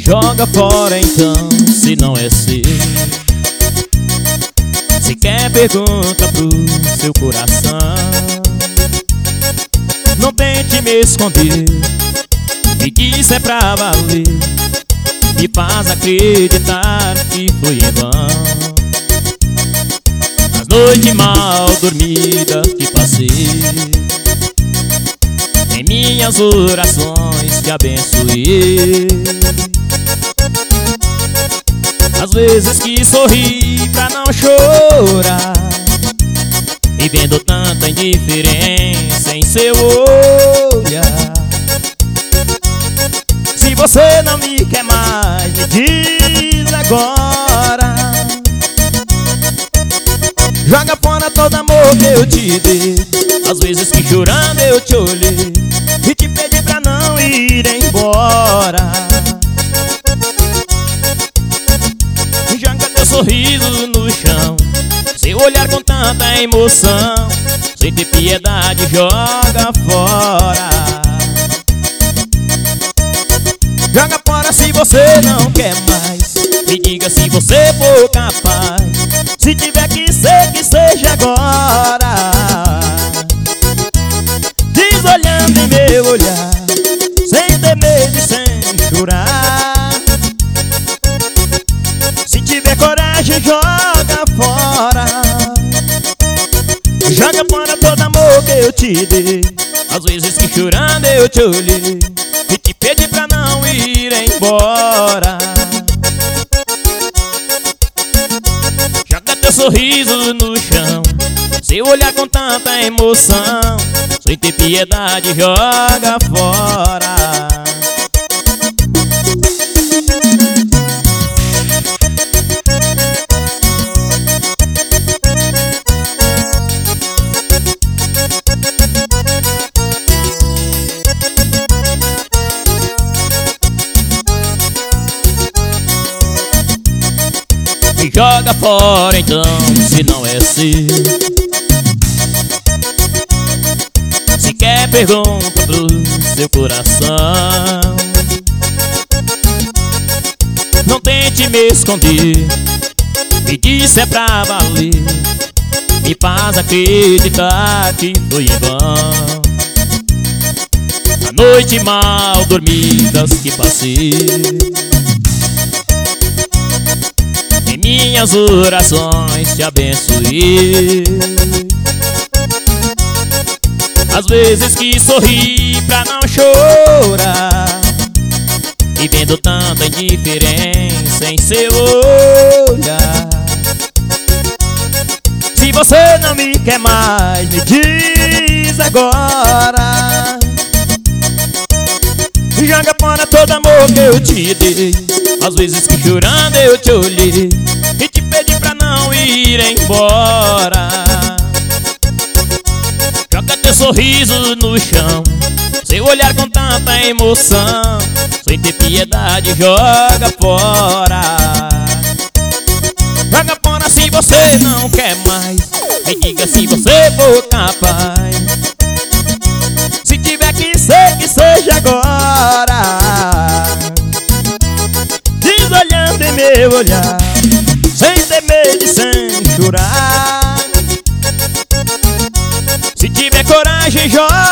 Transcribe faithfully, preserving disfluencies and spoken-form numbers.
Joga fora então, se não é seu. Se quer, pergunta pro seu coração. Não tente me esconder, me diz é pra valer. Me faz acreditar que foi em vão as noites mal dormidas que passei. Em minhas orações te abençoei. Às vezes que sorri pra não chorar, e vendo tanta indiferença em seu olhar. Se você não me quer mais, me diz agora. Joga fora todo amor que eu te dei. Às vezes que chorando eu te olhei e te pedi pra não ir embora. Joga teu sorriso no chão, seu olhar com tanta emoção. Sem ter piedade, joga fora. Joga fora se você não quer mais. Me diga se você for capaz. Se tiver que ser, que seja agora. Diz olhando em meu olhar, sem ter medo e sem chorar. Se tiver coragem, joga fora. Joga fora todo amor que eu te dei. Às vezes que chorando eu te olhei e te pedi pra não ir embora. Joga teu sorriso no chão, seu olhar com tanta emoção. Sem ter piedade, joga fora. Joga fora então, se não é seu. Se quer, pergunta pro seu coração. Não tente me esconder, me diz é pra valer. Me faz acreditar que foi em vão a noite mal dormidas que passei. Em minhas orações te abençoei. Às vezes que sorri pra não chorar, e vendo tanta indiferença em seu olhar. Se você não me quer mais, me diz agora. Joga fora todo amor que eu te dei. Às vezes que chorando eu te olhei e te pedi pra não ir embora. Joga teu sorriso no chão, seu olhar com tanta emoção. Sem ter piedade, joga fora. Joga fora se você não quer mais. Me diga se você for capaz. Se tiver que ser, que seja agora. Diz olhando em meu olhar, sem ter medo e sem chorar. Se tiver coragem, joga